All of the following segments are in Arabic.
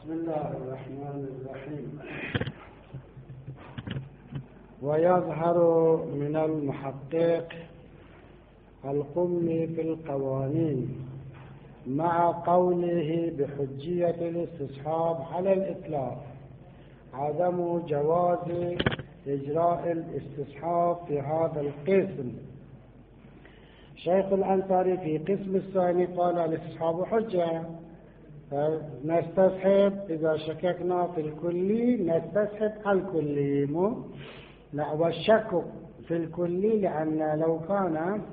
بسم الله الرحمن الرحيم. ويظهر من المحقق القمي في القوانين مع قوله بحجية الاستصحاب على الإطلاق عدم جواز إجراء الاستصحاب في هذا القسم. شيخ الأنصاري في قسم الثاني قال الاستصحاب حجة، نستصحب إذا شككنا في الكلي نستصحب الكلي لا، والشك في الكلي لأن لو كان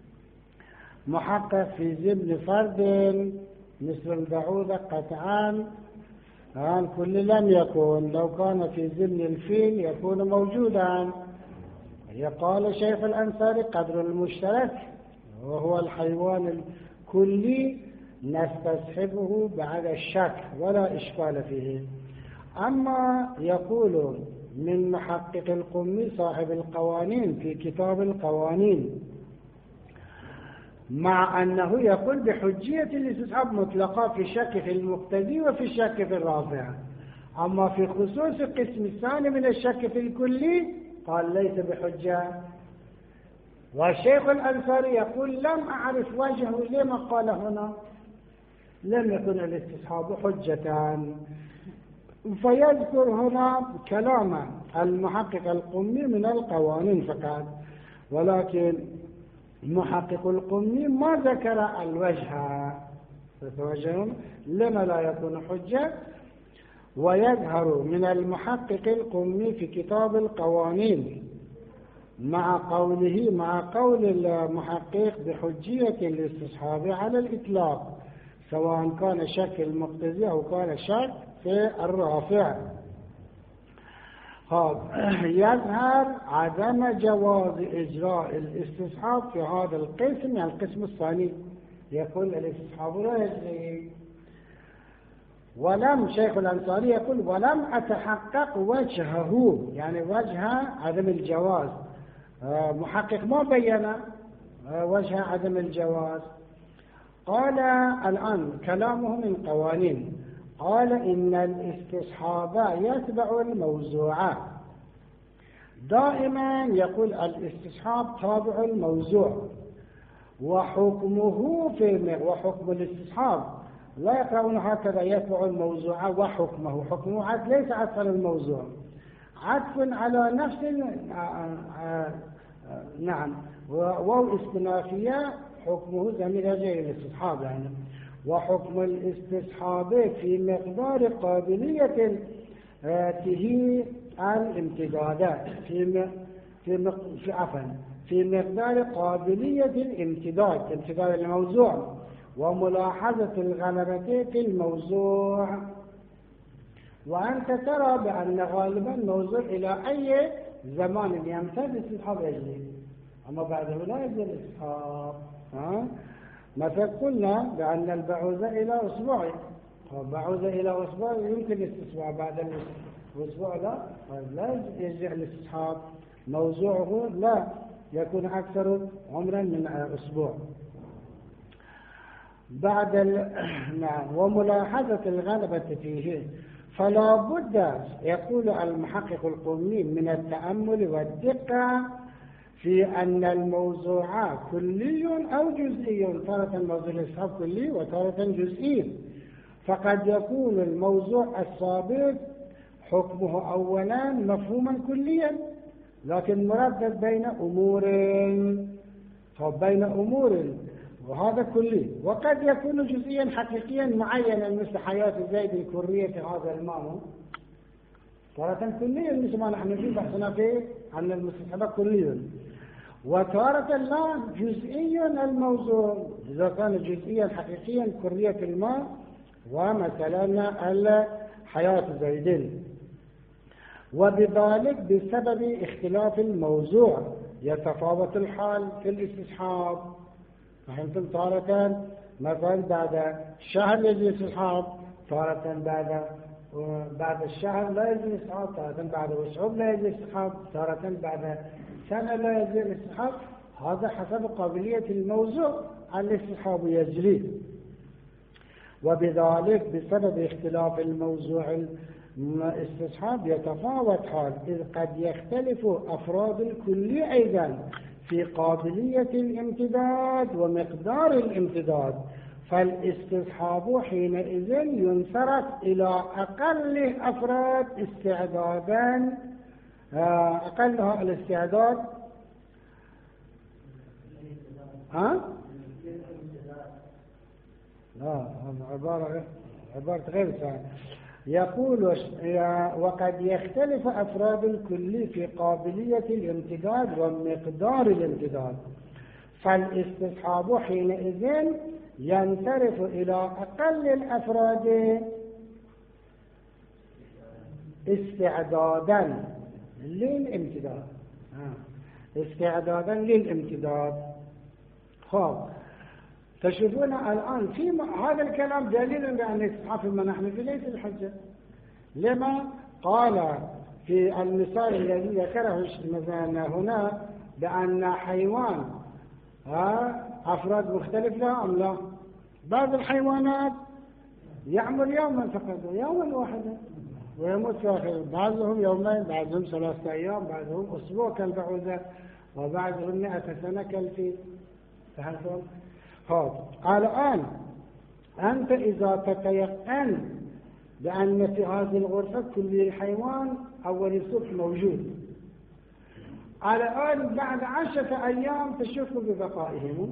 محقق في ضمن فرد مثل البعوضة قطعا الكلي لم يكن، لو كان في ضمن الفيل يكون موجودا. يقال شيخ الأنصاري قدر المشترك وهو الحيوان الكلي نستصحبه بعد الشك ولا إشكال فيه. أما يقول من محقق القمي صاحب القوانين في كتاب القوانين مع أنه يقول بحجية الاستصحاب مطلقة في الشك في المقتدي وفي الشك في الرافع، أما في خصوص القسم الثاني من الشك في الكلي قال ليس بحجة. والشيخ الأنصاري يقول لم أعرف وجهه لما قال هنا لم يكن الاستصحاب حجة، فيذكر هنا كلام المحقق القمي من القوانين فقط، ولكن محقق القمي ما ذكر الوجه، تتوجهون لما لا يكون حجة. ويظهر من المحقق القمي في كتاب القوانين مع قول المحقق بحجية الاستصحاب على الإطلاق سواء كان شك المقتضي أو كان شك في الرافع. يظهر عدم جواز إجراء الاستصحاب في هذا القسم، يعني القسم الثاني يقول الاستصحاب لا يجري. ولم شيخ الأنصاري يقول ولم أتحقق وجهه، يعني وجه عدم الجواز، محقق ما بين وجه عدم الجواز. قال الآن كلامه من قوانين، قال إن الاستصحاب يتبع الموزوعة. دائما يقول الاستصحاب تابع الموزوع، وحكمه وحكم الاستصحاب لا يقرأون هكذا يتبع الموزوعة وحكمه، حكمه عد ليس عطف الموزوع، عطف على نفس نعم واو استنافية، حكمه ضمير جاي الاستصحاب يعني. وحكم الاستصحاب في مقدار قابلية الامتدادات في مقدار قابلية امتداد الموضوع وملاحظة الغلبة في الموضوع. وأنت ترى بأن غالبا الموضوع إلى أي زمان يمتد الاستصحاب يجري، أما بعده لا يجري الاستصحاب. مثلا قلنا بأن البعوضة إلى أسبوع، بعوضة إلى أسبوع يمكن استصحاب، بعد الأسبوع لا يجري الاستصحاب، موضوعه لا يكون أكثر عمرا من أسبوع. نعم وملاحظة الغلبة فيه، فلا بد يقول المحقق القمي من التأمل والدقة في أن الموضوع كلي أو جزئي، تارة موضوع الاستصحاب كلي وتارة جزئي. فقد يكون الموضوع السابق حكمه أولا مفهوما كليا لكن مردد بين أمور وهذا كلي، وقد يكون جزئيا حقيقيا معينا مثل حياة زيد الكرية هذا الماء، تارة كليا مثل ما نحن في بحثنا فيه عن المستصحب كليا، وتارة لا جزئيا الموضوع إذا كان جزئيا حقيقيا كرية الماء ومثلا حياة زيد. وبذلك بسبب اختلاف الموضوع يتفاوت الحال في الاستصحاب. فهمتم؟ تارة مثلا بعد شهر يجري الاستصحاب، تارة بعد الشهر لا يجري الاستصحاب، تارة بعد أسبوع لا يجري الاستصحاب، تارة بعد سنة لا يجري الاستصحاب. هذا حسب قابلية الموضوع الاستصحاب يجري. وبذلك بسبب اختلاف الموضوع الاستصحاب يتفاوت حال، إذ قد يختلف أفراد الكلية أيضا في قابلية الامتداد ومقدار الامتداد، فالاستصحاب حينئذ ينصرف إلى أقل أفراد استعدادا، أقلها الاستعداد لا عبارة غير صحيحة. يقول وقد يختلف أفراد الكل في قابلية الامتداد ومقدار الامتداد، فالاستصحاب حينئذ ينصرف إلى أقل الأفراد استعدادا للامتداد، استعدادا للامتداد. خب تشوفون الآن في هذا الكلام دليل بأن الاستصحاب المناحنفي ليس الحجة. لما قال في المثال الذي ذكره مثلا هنا بأن حيوان أفراد مختلف لا أم لا؟ بعض الحيوانات يعمل يوما فقط، يوما واحدا ويموت في آخر، بعضهم يومين، بعضهم 3 أيام، بعضهم أسبوع كالبعوضة، وبعضهم 100 سنة كالفيل. فهمتم؟ قال الآن أنت إذا تتيقن بأن في هذه الغرفة كل الحيوان أول الصبح موجود، الآن بعد 10 أيام تشك ببقائهم.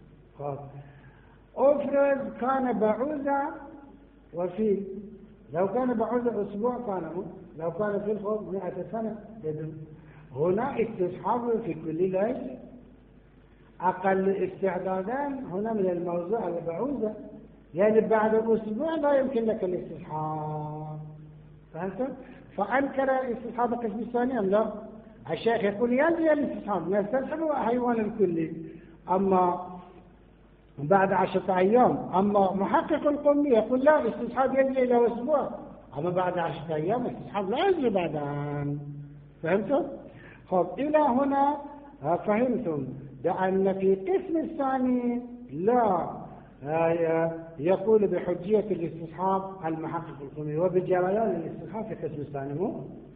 أفرض كان بعوضة وفيل، لو كان بعوضة أسبوع كان لو كان فيل 100 سنة. هنا استصحاب في كل ليلة أقل استعدادان هنا من الموضوع البعوضة، يعني بعد أسبوع لا يمكن لك الاستصحاب. فهمت؟ فأنكر استصحاب القسم الثاني أم لا؟ الشيخ يقول يلزم الاستصحاب نستصحب حيوان الكلي أما بعد 10 أيام، أما محقق القمي يقول لا، الاستصحاب يجري إلى أسبوع، أما بعد 10 أيام الاستصحاب لا يجري بعدان. فهمتم؟ إلى هنا فهمتم بأن في القسم الثاني لا يقول بحجية الاستصحاب المحقق القمي وبجريان الاستصحاب في القسم الثاني.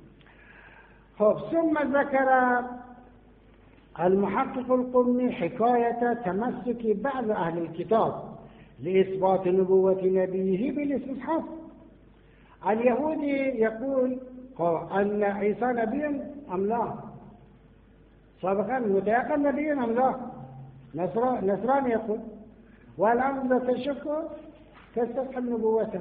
ثم ذكر المحقق القمي حكاية تمسك بعض أهل الكتاب لإثبات نبوة نبيه بالاستصحاب. اليهودي يقول أن عيسى نبي أم لا؟ سابقا متيقن نبي أم لا؟ نصراني يقول، والآن إذا تشك تستصحب نبوته.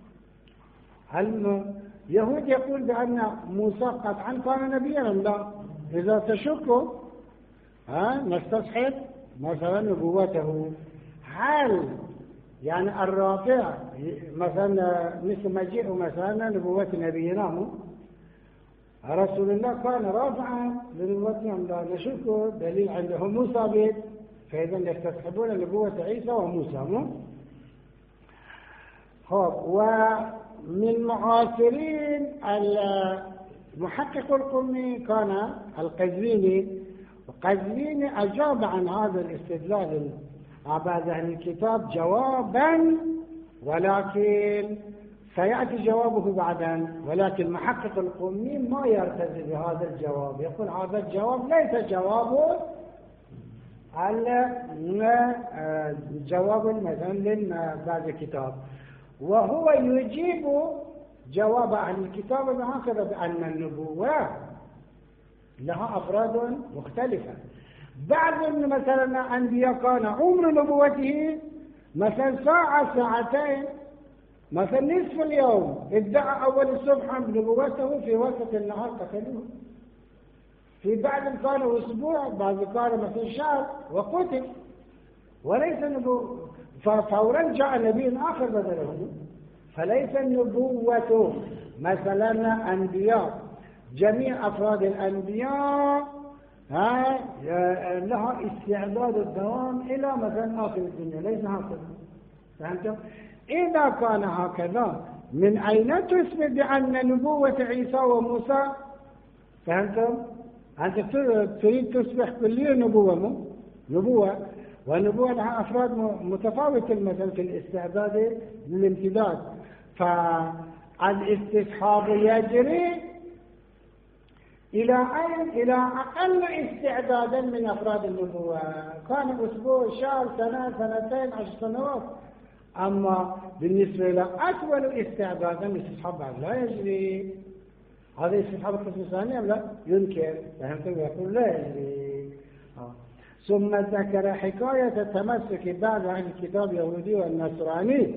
اليهود يقول بأن موسى قطعا كان نبيا أم لا؟ إذا تشك نستصحب مثلا نبوته. هل يعني الرافع مثلا مثل مجيء مثلا نبوة نبينا رسول الله كان رافعا لنبوته أم لا؟ نشك دليل عندهم موسى ثابت، فإذا يستصحبون نبوة عيسى وموسى. ومن معاصرين المحقق القمي كان القزويني. القزويني أجاب عن هذا الاستدلال بعض أهل الكتاب جوابا، ولكن سيأتي جوابه بعدا، ولكن محقق القمي ما يرتضي بهذا الجواب، يقول هذا الجواب ليس جوابه على جواب مثلا بعض الكتاب، وهو يجيب جواب أهل الكتاب هكذا بأن النبوة لها أفراد مختلفة. بعض مثلا أنبياء كان عمر نبوته مثلا ساعة ساعتين، مثلا نصف اليوم، ادعى أول الصبح نبوته في وسط النهار قتلوه. في بعض كان أسبوع، بعض كان مثلا شهر وقتل، وليس نبوة. ففورا جاء نبي آخر بدله. فليس النبوة مثلا أنبياء جميع أفراد الأنبياء لها استعداد الدوام إلى مثلا آخر الدنيا، ليس هكذا. فهمتم؟ إذا كان هكذا من أين تثبت بأن نبوة عيسى وموسى؟ فهمتم؟ أنت تريد تصبح كلية نبوة، والنبوة لها أفراد متفاوتة مثلا في الاستعداد للامتداد. فالاستصحاب يجري إلى أين؟ إلى أقل استعدادا من أفراد النبوة، كان أسبوع، شهر، سنة، سنتين، 10 سنوات. أما بالنسبة إلى أطول استعدادا الاستصحاب لا يجري. هذا استصحاب القسم الثاني أم لا؟ ينكر، فهمتم؟ يقول لا يجري. ثم ذكر حكاية التمسك بعد عن الكتاب اليهودي والنصراني،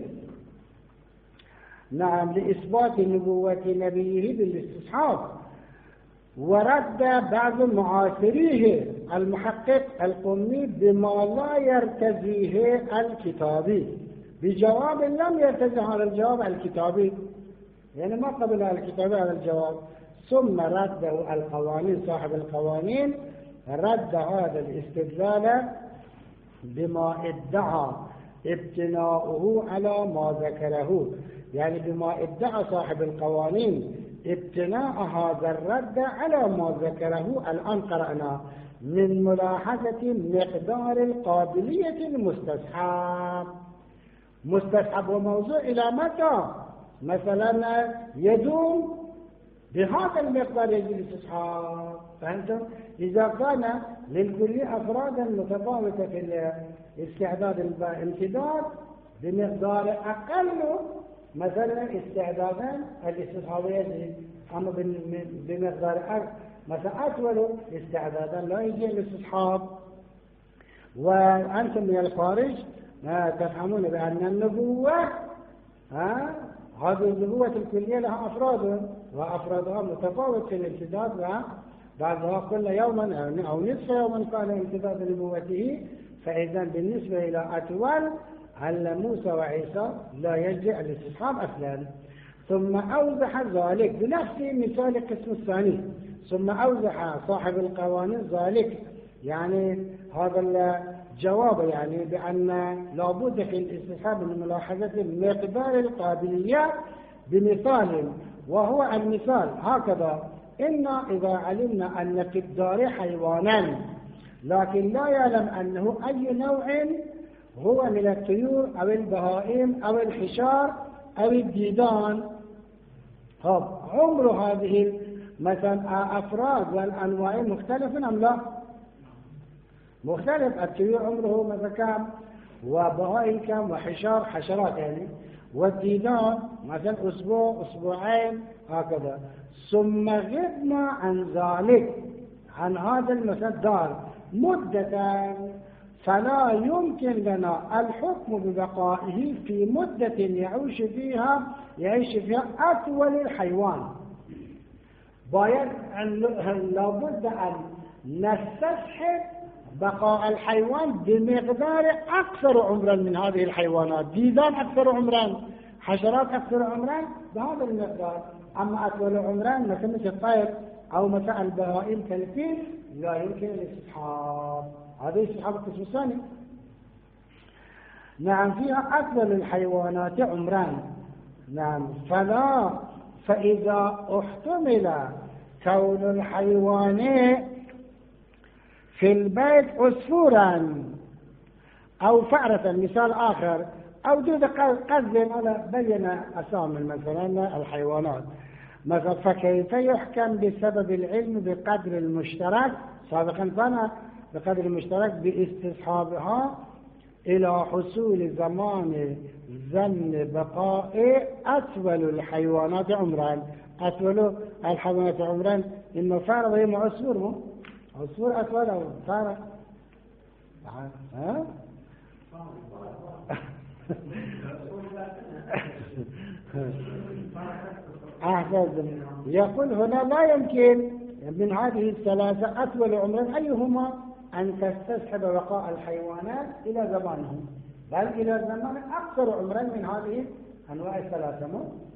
نعم، لإثبات نبوة نبيه بالاستصحاب، ورد بعض معاصريه المحقق القمي بما لا يرتزيه الكتابي بجواب لم يرتزي على الجواب الكتابي، يعني ما قبل الكتابي على الجواب. ثم رده القوانين، صاحب القوانين رد هذا الاستدلال بما ادعى ابتناؤه على ما ذكره، يعني بما ادعى صاحب القوانين ابتناء هذا الرد على ما ذكره الآن قرأنا من ملاحظة مقدار القابلية المستصحب. مستصحب وموضوع إلى متى؟ مثلا يدوم بهذا المقدار يجب الاستصحاب، فهمتم؟ إذا كان للكلية أفرادا متفاوتة في استعداد الامتداد بمقدار أقل مثلا استعدادا الاستصحاب يجب، أما بمقدار مثلا أطول استعدادا لا يجب الاستصحاب. وأنتم من الخارج تفهمون بأن النبوة هذه النبوة الكلية لها أفراد، وأفرادها متفاوت في الامتداد، بعضها كل يوما أو نصف يوما كان امتداد نبوته. فإذا بالنسبة إلى أطول على موسى وعيسى لا يجزئ الاستصحاب أصلا. ثم أوضح ذلك بنفس مثال القسم الثاني، ثم أوضح صاحب القوانين ذلك، يعني هذا الجواب، يعني بأن لابد في الاستصحاب من ملاحظة مقدار القابلية بمثال، وهو المثال هكذا: إن إذا علمنا أن في الدار حيوانا لكن لا يعلم أنه أي نوع هو من الطيور أو البهائم أو الحشار أو الديدان، عمر هذه مثلا أفراد والأنواع مختلف أم لا؟ مختلف. الطيور عمره مثلا كم، وبهائم كم، وحشار حشرات يعني، والديدان مثلا أسبوع، أسبوعين، هكذا. ثم غبنا عن ذلك، عن هذا المثل دار مدة، فلا يمكن لنا الحكم ببقائه في مدة يعيش فيها أطول الحيوان. بايد لابد أن نستصحب بقاء الحيوان بمقدار أكثر عمرا من هذه الحيوانات، ديدان أكثر عمرا، حشرات أكثر عمرا بهذا المقدار. أما أطول عمرا مثل الطير أو مثل البهائم كالفيل لا يمكن الاستصحاب. هذا استصحاب القسم الثاني. نعم، فيها أطول الحيوانات عمرا. نعم، فإذا احتمل كون الحيوان في البيت عصفورا أو فأرة، مثال آخر، أو دود قز، أنا بين أسامي مثلا الحيوانات مثلا، فكيف يحكم بسبب العلم بقدر المشترك سابقا كان بقدر المشترك باستصحابها إلى حصول زمان ظن بقاء أطول الحيوانات عمرا. أطول الحيوانات عمرا إما فأرة وإما عصفور، عصفور أطول أو فأرة. يقول هنا لا يمكن من هذه الثلاثة أطول عمرا أيهما أن تستصحب بقاء الحيوانات إلى زمانهم، بل إلى زمان أكثر عمرا من هذه أنواع الثلاثة.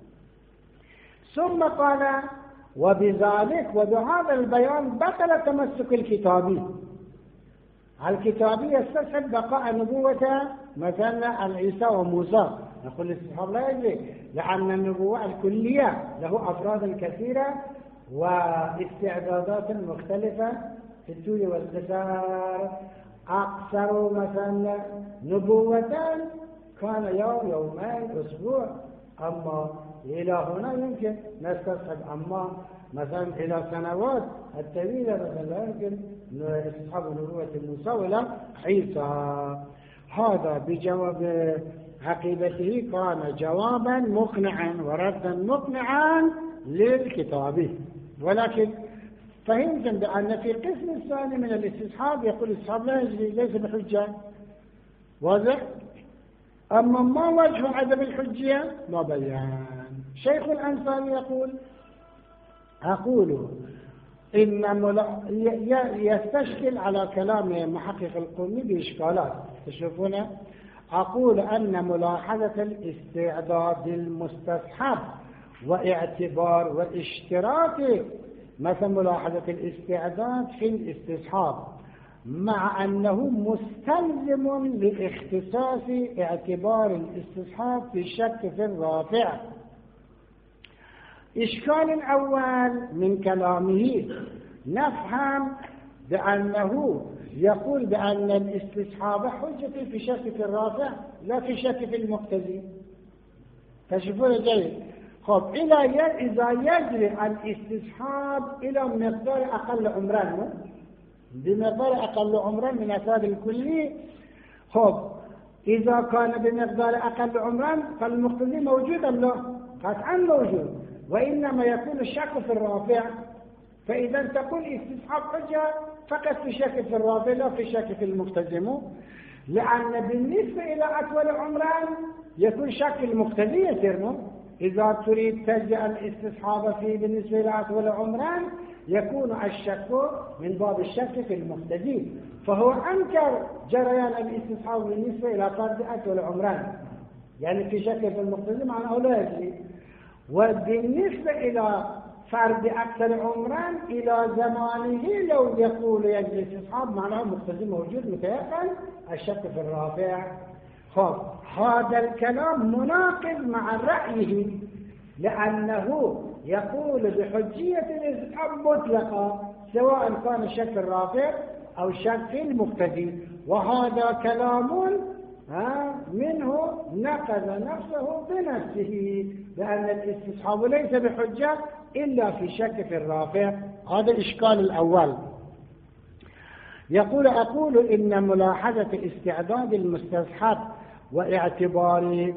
ثم قال: وبذلك وبهذا البيان بطل تمسك الكتابي. الكتابي يستصحب بقاء نبوة مثلا عيسى وموسى، نقول الاستصحاب لا يجري، لأن النبوة الكلية له أفراد كثيرة واستعدادات مختلفة في الطول والقصار. أقصر مثلا نبوة كان يوم يومين أسبوع، أما إلى هنا يمكن نستصحب، أما مثلا إلى سنوات الطويلة مثلا لا يمكن نستصحب نبوة موسى ولا عيسى. هذا بجواب عقيدته كان جوابا مقنعا وردا مقنعا للكتاب. ولكن فهمتم بأن في القسم الثاني من الاستصحاب يقول الاستصحاب لا يجري ليس بحجة، واضح؟ أما ما وجه عدم الحجية ما بيان. شيخ الأنصاري أقول إن يستشكل على كلام محقق القومي بإشكالات تشوفون. أقول أن ملاحظة الاستعداد المستصحب واعتبار والاشتراك، مثل ملاحظة الاستعداد في الاستصحاب مع أنه مستلزم لاختصاص اعتبار الاستصحاب في الشك في الرافع. إشكال الأول من كلامه نفهم بأنه يقول بأن الاستصحاب حجة في شك في الرافع لا في شك في المقتضي. تشوفون جيد. خب إذا يجري الاستصحاب إلى مقدار أقل عمرا، بمقدار أقل عمرا من أسباب الكلي، خب إذا كان بمقدار أقل عمرا فالمقتضي موجود أم لا؟ قطعا موجود، وإنما يكون الشك في الرافع. فإذا تقول استصحاب حجة فقط في شك في الرافع لا في شك في المقتضي، لأن بالنسبة إلى أطول عمران يكون شك المقتضي يصير. إذا تريد تجزئ الاستصحاب فيه بالنسبة إلى أطول عمران يكون الشك من باب الشك في المقتضي، فهو أنكر جريان الاستصحاب بالنسبة إلى فرد أطول عمران، يعني في شك في المقتضي معناه لا يجري. وبالنسبة إلى فرد أكثر عمران إلى زمانه لو يقول يجري استصحاب معناه مقتضي موجود متيقن الشك في الرافع. خب هذا الكلام مناقض مع رأيه، لأنه يقول بحجية الاستصحاب مطلقة سواء كان الشك الرافع أو شك المقتضي، وهذا كلام منه نقض نفسه بنفسه، لأن الاستصحاب ليس بحجة إلا في شك في الرافع. هذا الإشكال الأول. أقول إن ملاحظة استعداد المستصحب واعتبار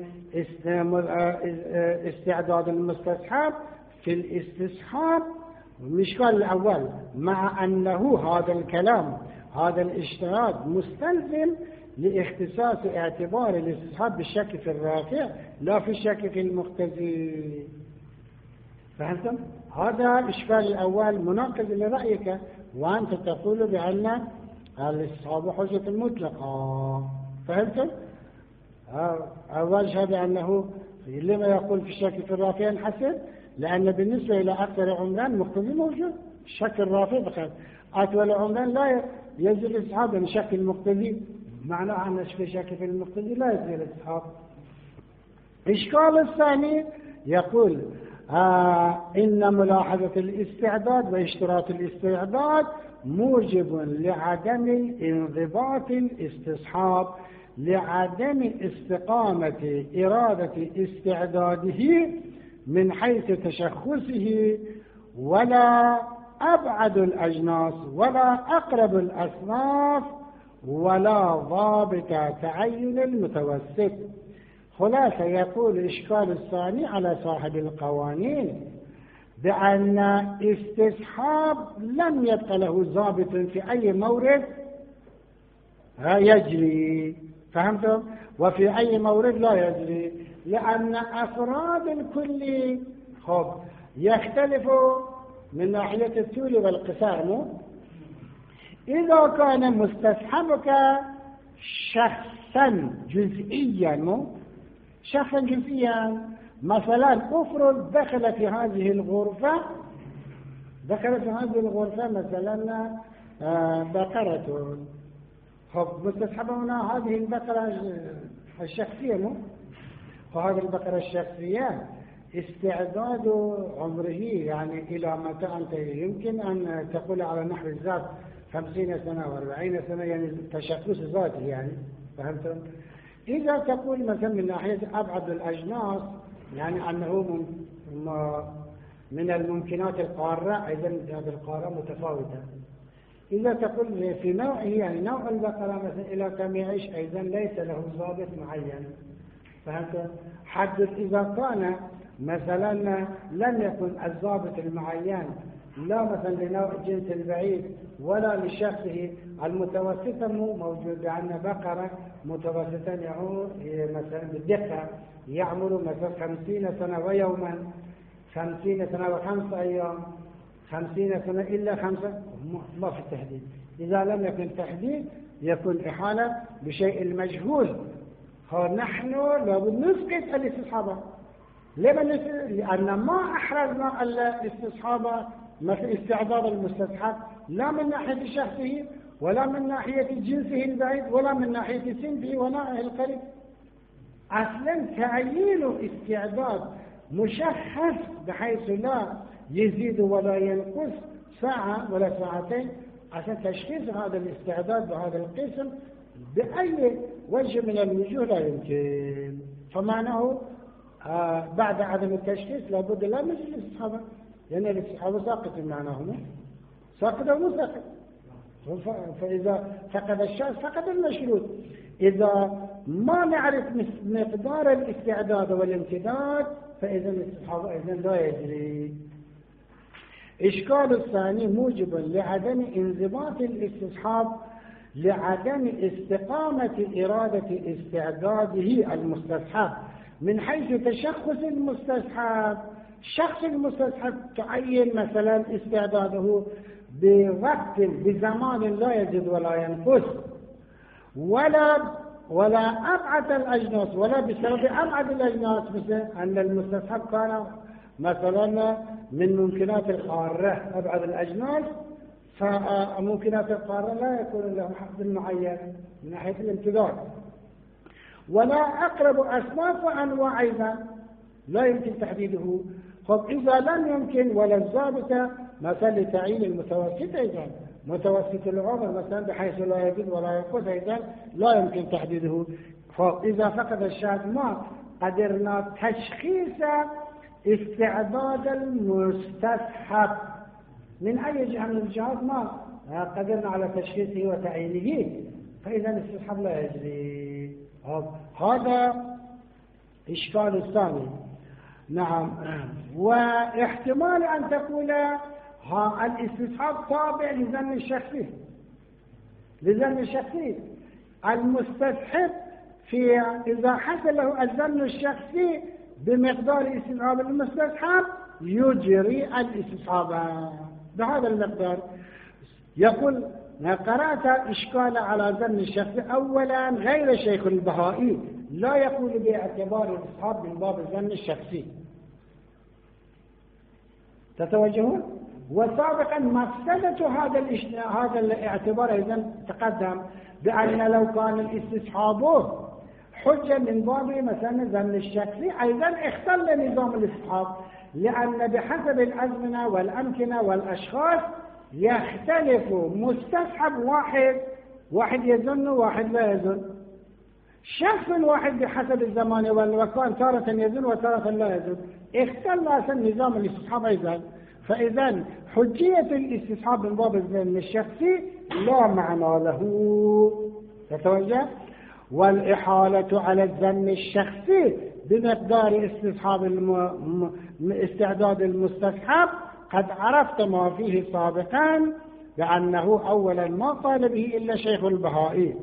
استعداد المستصحب في الاستصحاب الإشكال الأول، مع أنه هذا الكلام هذا الاشتراط مستلزم لاختصاص اعتبار الاستصحاب بالشك في الرافع لا في الشك في المقتضي. فهمتم؟ هذا الإشكال الأول مناقض لرأيك، وأنت تقول بأن الاستصحاب حجة مطلقة. فهمتم؟ أولها بأنه لما يقول في الشك في الرافع ينحسب، لأن بالنسبة إلى أكثر عمران مقتضي موجود، الشك الرافع بخير. أطول عمران لا يجري الاستصحاب من شك المقتضي، معناه أن في شك في المقتضي لا يجري الاستصحاب. الإشكال الثاني يقول إن ملاحظة الاستعداد واشتراط الاستعداد موجب لعدم انضباط الاستصحاب، لعدم استقامة إرادة استعداده من حيث تشخصه، ولا أبعد الأجناس ولا أقرب الأصناف ولا ضابط تعين المتوسط. خلاصة يقول الإشكال الثاني على صاحب القوانين بأن استصحاب لم يبقى له ضابط في أي مورد يجري. فهمتم؟ وفي أي مورد لا يجري، لأن أفراد الكل يختلف من ناحية الطول والقصار. إذا كان مستصحبك شخصا جزئيا مثلا افرض دخل في هذه الغرفة مثلا بقرة، مستصحبة هنا هذه البقرة الشخصية، وهذه البقرة الشخصية استعداد عمره يعني إلى متى أنت يمكن أن تقول على نحو الذات 50 سنة و40 سنة، يعني تشخص ذاتي يعني، فهمتم؟ إذا تقول مثلا من ناحية أبعد الأجناس، يعني أنه من الممكنات القارة، أيضا هذه القارة متفاوتة. إذا تقول في نوعه، يعني نوع البقرة مثلا إلى كم يعيش، أيضا ليس له ضابط معين، فهمت؟ حدث إذا كان مثلا لم يكن الضابط المعين لا مثلا لنوع الجنس البعيد ولا لشخصه المتوسطة موجود، لأن بقرة متوسطة يعود مثلا بالدقة يعمل مثلا 50 سنة ويوما، 50 سنة و5 أيام، 50 سنة إلا 5، ما في التحديد. إذا لم يكن تحديد يكون إحالة بشيء المجهول. نحن لابد نسقط الاستصحابة. لأن ما أحرزنا الاستصحابة مثل استعداد المستصحب لا من ناحية شخصه ولا من ناحية جنسه البعيد ولا من ناحية سنه ونوعه القريب. أصلا تعيين استعداد مشخص بحيث لا يزيد ولا ينقص ساعة ولا ساعتين، عشان تشخيص هذا الاستعداد بهذا القسم بأي وجه من الوجوه لا يمكن. فمعناه بعد عدم التشخيص لابد لا من الاستصحابة، يعني الاستصحابة ساقط معناه ساقط أو مو ساقط. فإذا فقد الشخص فقد المشروط. إذا ما نعرف مقدار الاستعداد والامتداد فإذا الاستصحابة إذن لا يجري. إشكال الثاني موجب لعدم انضباط الاستصحاب لعدم استقامة إرادة استعداده المستصحب من حيث تشخص المستصحب. شخص المستصحب تعين مثلا استعداده بوقت بزمان لا يزيد ولا ينقص، ولا أبعد الأجناس ولا بسبب أبعد الأجناس، مثل أن المستصحب كان مثلا من ممكنات القارة أبعد الأجناس، فممكنات القارة لا يكون له حد معين من ناحية الامتداد، ولا أقرب أصناف وأنواع أيضا لا يمكن تحديده. إذا لم يمكن ولا الضابط مثلا لتعيين المتوسط أيضا، متوسط العمر مثلا بحيث لا يزيد ولا ينقص أيضا لا يمكن تحديده. فإذا فقد الشاهد ما قدرنا تشخيص استعداد المستصحب من أي جهة من الجهات ما قدرنا على تشخيصه وتعيينه، فإذا الاستصحاب لا يجري. هذا إشكال الثاني. نعم. واحتمال أن تقول الاستصحاب تابع لظن الشخصي، لظن الشخصي المستصحب في إذا حصل له الظن الشخصي بمقدار استصحاب المستصحب يجري الاستصحاب بهذا المقدار. يقول قرأت إشكال على ظن الشخص. أولا غير شيخ البهائي لا يقول باعتبار الاستصحاب من باب الظن الشخصي، تتوجهون؟ وسابقا مفسدة هذا الاعتبار أيضا تقدم بأن لو كان الاستصحاب حجة من باب مثلا ظن الشخصي أيضا اختل نظام الاستصحاب، لأن بحسب الأزمنة والأمكنة والأشخاص يختلف مستصحب واحد يظن وواحد لا يظن، شخص واحد بحسب الزمان والمكان تارة يظن وتارة لا يظن، اختل أصلا نظام الاستصحاب أيضا. فإذا حجية الاستصحاب من باب الظن الشخصي لا معنى له، تتوجه. والإحالة على الظن الشخصي بمقدار استصحاب استعداد المستصحب قد عرفت ما فيه سابقا بأنه أولا ما قال به إلا شيخ البهائي،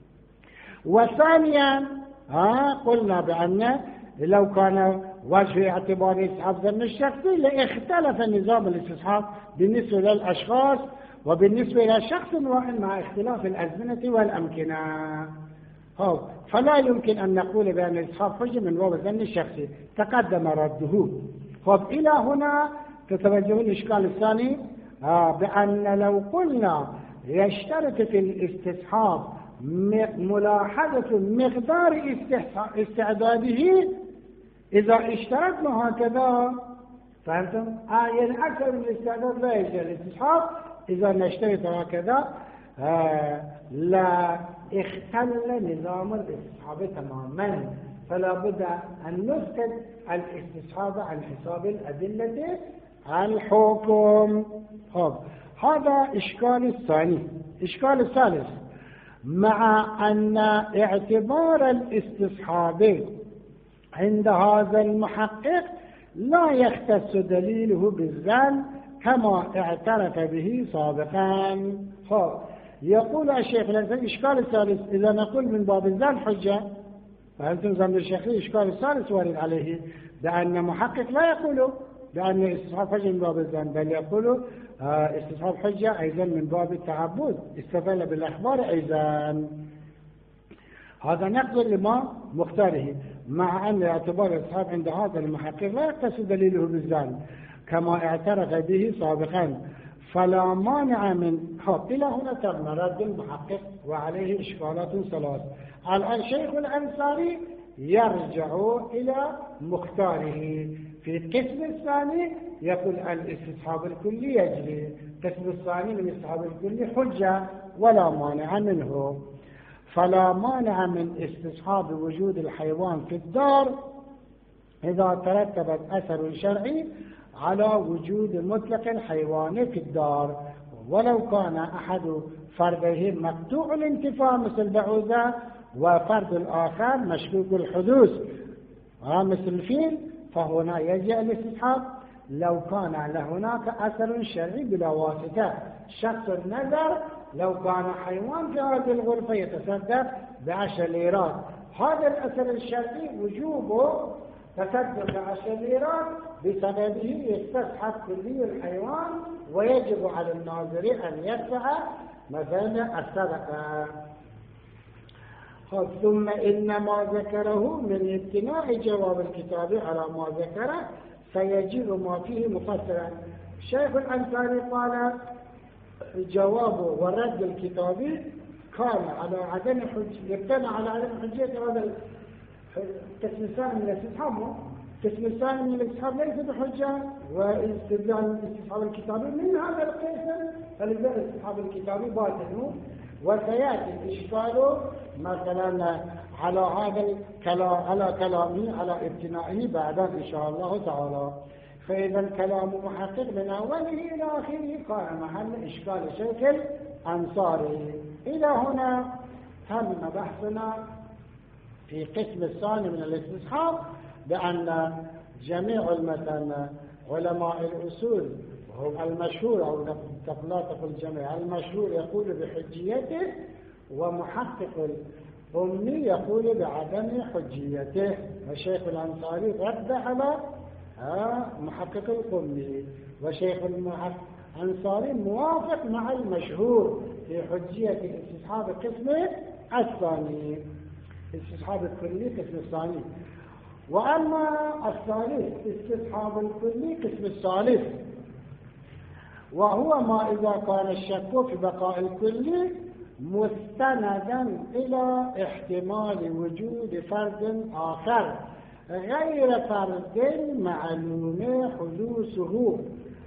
وثانيا قلنا بأن لو كان وجه اعتبار استصحاب ظن الشخصي لاختلف نظام الاستصحاب بالنسبة للأشخاص وبالنسبة إلى شخص واحد مع اختلاف الأزمنة والأمكنة. فلا يمكن أن نقول بأن الاستصحاب حجة من باب الظن الشخصي، تقدم رده. إلى هنا تتوجه الإشكال الثاني بأن لو قلنا يشترط في الاستصحاب ملاحظة مقدار استعداده، إذا اشترطنا هكذا فهمتم؟ يعني أكثر من الاستعداد لا يجري الاستصحاب إذا نشترط هكذا لا اختل نظام الاستصحاب تماما، فلا بد أن نسقط الاستصحاب عن حساب الأدلة الحكم. هذا إشكال الثاني. إشكال الثالث: مع أن اعتبار الاستصحاب عند هذا المحقق لا يختص دليله بالظن كما اعترف به سابقا. يقول الشيخ الإشكال الثالث: إذا نقول من باب الظن حجة، فأنتم ظن الشيخ الإشكال الثالث وارد عليه بأن محقق لا يقول بأن استصحاب حجة من باب الظن، بل يقول استصحاب حجة أيضا من باب التعبد، استدل بالأخبار أيضا. هذا نقل لما مختاره، مع أن اعتبار الاستصحاب عند هذا المحقق لا يختص دليله بالظن كما اعترف به سابقا، فلا مانع من إلى هنا تم رد المحقق وعليه إشكالات ثلاث. الآن شيخ الأنصاري يرجع إلى مختاره. في القسم الثاني يقول الاستصحاب الكلي يجري، القسم الثاني من الاستصحاب الكلي حجة ولا مانع منه. فلا مانع من استصحاب وجود الحيوان في الدار إذا ترتبت أثر شرعي على وجود مطلق الحيوان في الدار، ولو كان أحد فرديه مقطوع الانتفاع مثل بعوضة، وفرد الآخر مشكوك الحدوث مثل الفيل، فهنا يجي الاستصحاب لو كان هناك أثر شرعي بلا واسطة. شخص النظر لو كان حيوان في هذه الغرفة يتصدق ب10 ليرات، هذا الأثر الشرعي وجوبه تصدق 10 ليرات، بسببه يستصحب كلي الحيوان، ويجب على الناظر أن يدفع مثلا الصدقة. ثم إن ما ذكره من امتناع جواب الكتاب على ما ذكره فيجب ما فيه مفسرا. الشيخ الأنصاري قال جوابه والرد الكتابي كان على عدم حجية، يبتنى على عدم حجية هذا القسم الثاني من الاستصحاب. القسم الثاني من الاستصحاب ليس بحجة، واستدلال الاستصحاب الكتابي من هذا القسم، فلذلك الاستصحاب الكتابي باطل. وسيأتي الإشكال مثلا على هذا الكلام، على كلامه على ابتنائه بعدا إن شاء الله تعالى. فإذا الكلام محقق من أوله إلى آخره كان محل إشكال شيخ الأنصاري. إلى هنا تم بحثنا في قسم الثاني من الاستصحاب، بأن جميع مثلا علماء الأصول وهو المشهور، أو لا تقل جميع، المشهور يقول بحجيته، ومحقق الأمي يقول بعدم حجيته. والشيخ الأنصاري رد على محقق الأمي، وشيخ الأنصاري موافق مع المشهور في حجية الاستصحاب القسم الثاني، استصحاب الكلي قسم الثاني. وأما الثالث استصحاب الكلي قسم الثالث، وهو ما إذا كان الشك في بقاء الكلي مستندا إلى احتمال وجود فرد آخر غير فرد معلوم حدوثه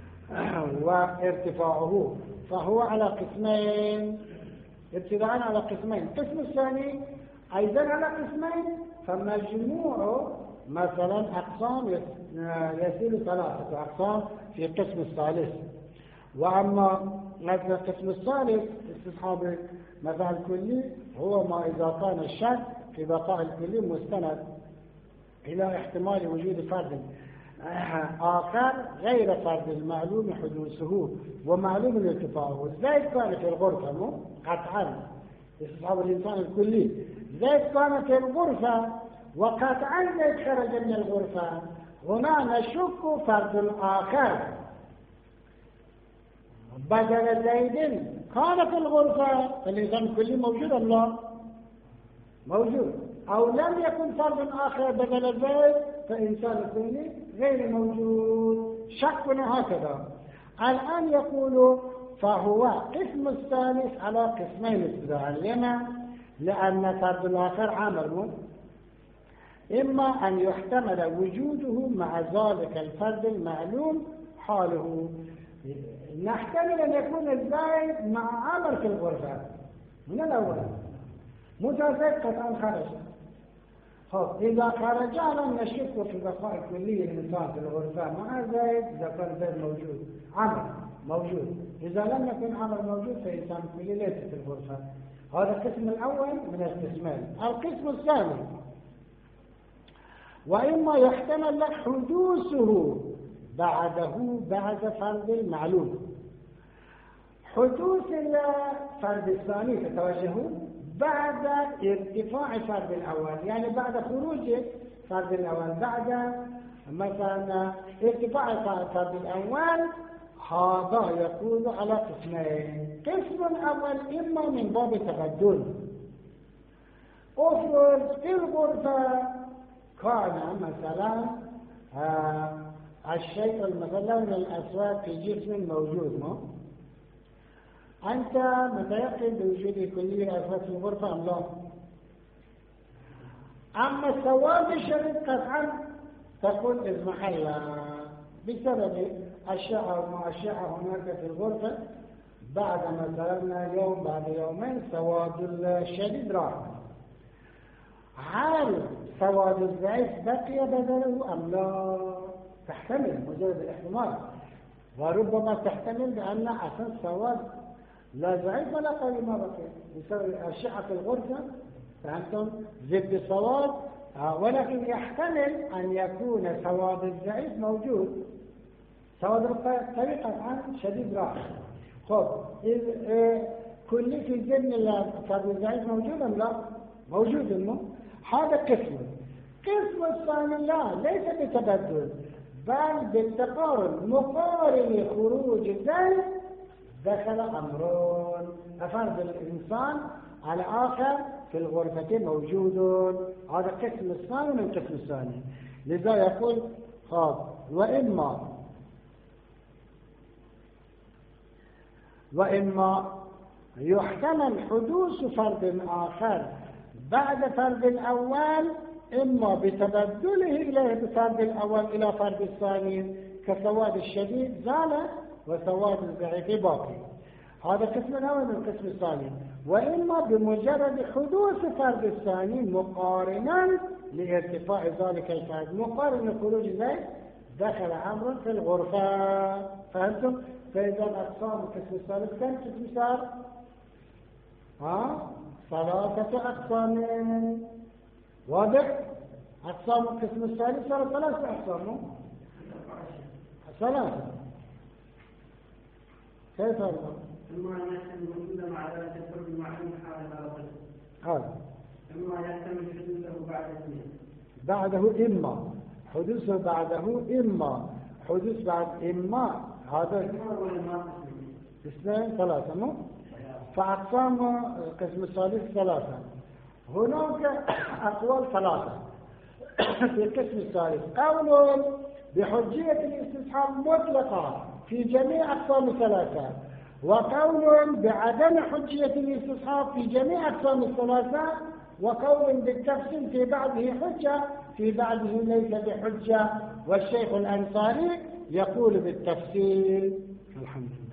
وارتفاعه، فهو على قسمين، ابتداء على قسمين. القسم الثاني أيضا على قسمين، فمجموع مثلا أقسام يصل 3 أقسام في القسم الثالث. وأما مثلا القسم الثالث استصحاب مثلا الكلي هو ما إذا كان الشك في بقاء الكلي مستند إلى احتمال وجود فرد آخر غير فرد المعلوم حدوثه ومعلوم ارتفاعه. زيد كان في الغرفة قطعا استصحاب الإنسان الكلي، زيد كان في الغرفة وقطعا زيد خرج من الغرفة، هنا نشك فرد آخر بدل زيد كان في الغرفة، فالإنسان الكلي موجود أم لا؟ موجود. أو لم يكن فرد آخر بدل زيد فإنسان الكلي غير موجود. شكنا هكذا. الآن يقول فهو قسم الثالث على قسمين ابتداء. لما؟ لأن فرد الآخر عامل، إما أن يحتمل وجوده مع ذلك الفرد المعلوم حاله، نحتمل أن يكون الزائد مع عمر في الغرفة من الأول، متزايد قطعا خرج. إذا خرج لم نشك في بقاء كلية الإنسان في الغرفة مع زائد، إذا كان زائد موجود عمر موجود، إذا لم يكن عمر موجود فإنسان كلي ليس في الغرفة. هذا القسم الأول من القسمين. القسم الثاني، وإما يحتمل لك حدوثه بعد فرض المعلوم. حدوث الفرض الثاني تتوجه بعد ارتفاع فرض الأول، يعني بعد خروج فرض الأول، بعد مثلا ارتفاع فرض الأول. هذا يكون على قسمين. قسم الأول إما من باب تبدل، افرض في الغرفة كان مثلا الشيء مثلا الأسود في جسم موجود، ما أنت متيقن بوجود كلية أسود في الغرفة أم لا؟ أما السواد الشديد قطعا تقول اسمح الله بسبب أشعة هناك في الغرفة، بعد مثلا يوم بعد يومين سواد الشديد راح. هل سواد الضعيف بقي بدله أم لا؟ تحتمل مجرد الاحتمال، وربما تحتمل بأن أساس سواد لا ضعيف ولا قوي ما بقي بسبب الأشعة في الغرفة، فهمتم؟ ضد السواد، ولكن يحتمل أن يكون سواد الضعيف موجود، سواد الطريقة عن شديد راح. كل في ذهن سواد الضعيف موجود أم لا؟ موجود منه. هذا قسم الثاني لا، ليس بتبدل بل بالتقارن، مقارن خروج الزائد دخل أمرون، أفرد الإنسان على آخر في الغرفة موجود. هذا القسم الثاني من القسم الثاني. لذا يقول وإما يحتمل حدوث فرد آخر بعد فرد الأول، إما بتبدله إليه بفرد الأول إلى فرد الثاني، كسواد الشديد زال وسواد الضعيف باقي. هذا القسم الأول من القسم الثاني. وإما بمجرد حدوث فرد الثاني مقارنا لارتفاع ذلك الفرد، مقارن خروج ذلك دخل أمر في الغرفة. فهمتم؟ فإذا أقسام القسم الثالث كم قسم صار؟ 3 أقسام. واضح؟ أقسام القسم الثالث صار 3 أقسام. 3. كيف هذا؟ إما أن يحتمل وجود مع ذلك الفرد المعلوم حال هذا القسم. هذا. إما يحتمل حدوثه بعد 2. بعده إما حدوثه بعده إما حدوث بعد إما هذا 2 3 مو؟ فأقسام القسم الثالث 3. هناك أقوال 3 في القسم الثالث. قول بحجية الاستصحاب مطلقة في جميع أقسام 3، وقول بعدم حجية الاستصحاب في جميع أقسام 3، وقول بالتفصيل في بعضه حجة في بعضه ليس بحجة. والشيخ الأنصاري يقول بالتفصيل. الحمد لله.